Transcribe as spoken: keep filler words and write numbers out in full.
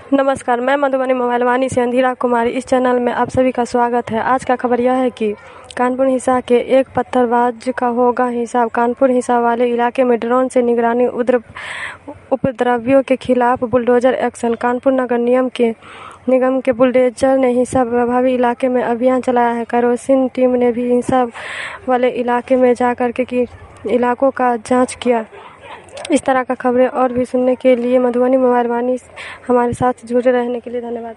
नमस्कार, मैं मधुबनी मोबाइल वानी से अंधीरा कुमारी। इस चैनल में आप सभी का स्वागत है। आज का खबर यह है कि कानपुर हिंसा के एक पत्थरबाज का होगा हिसाब। कानपुर हिंसा वाले इलाके में ड्रोन से निगरानी, उपद्रवियों के खिलाफ बुलडोजर एक्शन। कानपुर नगर निगम के निगम के बुलडोजर ने हिंसा प्रभावी इलाके में अभियान चलाया है। केरोसिन टीम ने भी हिंसा वाले इलाके में जाकर के की इलाकों का जांच किया। इस तरह का खबरें और भी सुनने के लिए मधुबनी मोबाइल वानी हमारे साथ जुड़े रहने के लिए धन्यवाद।